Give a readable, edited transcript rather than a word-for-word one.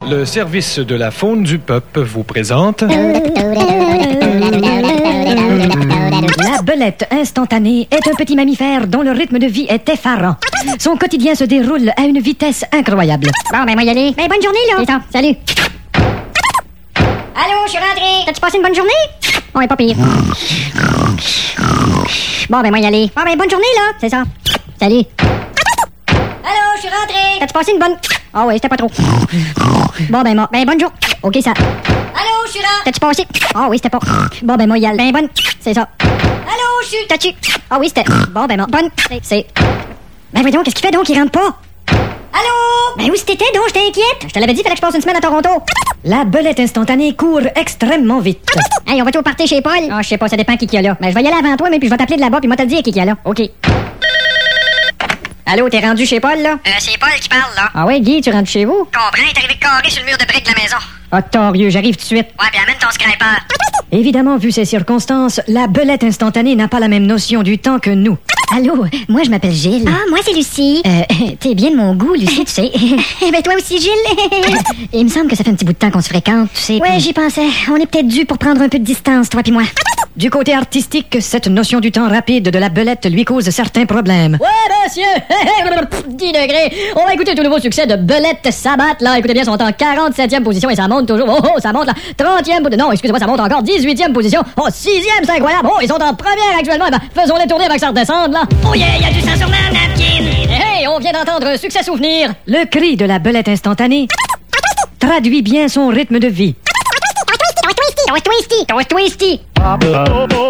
Le service de la faune du peuple vous présente... La belette instantanée est un petit mammifère dont le rythme de vie est effarant. Son quotidien se déroule à une vitesse incroyable. Bon, ben, moi y aller. Ben, bonne journée, là. C'est ça, salut. Allô, je suis rentré. T'as-tu passé une bonne journée? On est pas pire. Bon, ben, moi y aller. Bon, ben, bonne journée, là. C'est ça. Salut. Allô, je suis rentré. T'as-tu passé une bonne... Ah oui, c'était pas trop. Bon, ben, bonne journée. OK, ça... Allô, je suis rentré. T'as-tu passé... Ah oui, c'était pas... Bon, ben, moi y aller. Ben, bonne... C'est ça. Allô, je suis... T'as-tu... Ah oui, c'était... Bon, ben, bonne... C'est... Ben, voyons, qu'est-ce qu'il fait donc? Il rentre pas. Allô? Ben, où c'était donc? J'étais inquiète. Je te l'avais dit, fallait que je passe une semaine à Toronto. La belette instantanée court extrêmement vite. Hey, on va-tu au party chez Paul? Ah, je sais pas, ça dépend qui y a là. Ben, je vais y aller avant toi, mais puis je vais t'appeler de là-bas, puis moi te le dire qui y a là. OK. Allô, t'es rendu chez Paul, là? C'est Paul qui parle, là. Ah ouais, Guy, tu rentres chez vous? Comprends, il est arrivé carré sur le mur de briques de la maison. Ah, torieux, j'arrive tout de suite. Ouais, puis amène ton scraper. Évidemment, vu ces circonstances, la belette instantanée n'a pas la même notion du temps que nous. Allô, moi je m'appelle Gilles. Ah, moi c'est Lucie. T'es bien de mon goût, Lucie, tu sais. Ben toi aussi, Gilles. Il me semble que ça fait un petit bout de temps qu'on se fréquente, tu sais. Ouais, puis... j'y pensais. On est peut-être dû pour prendre un peu de distance, toi puis moi. Du côté artistique, cette notion du temps rapide de la belette lui cause certains problèmes. Ouais, monsieur! 10 degrés! On va écouter le tout nouveau succès de Belette Sabat, là. Écoutez bien, ils sont en 47e position et ça monte toujours. Oh, ça monte là. 30e position. Non, excusez-moi, ça monte encore. 18e position. Oh, 6e, c'est incroyable. Oh, ils sont en première actuellement. Eh ben, faisons-les tourner avec ça redescendre, là. Oh yeah, il y a du sang sur ma napkin. Hey, on vient d'entendre un succès souvenir. Le cri de la belette instantanée traduit bien son rythme de vie. Twisty!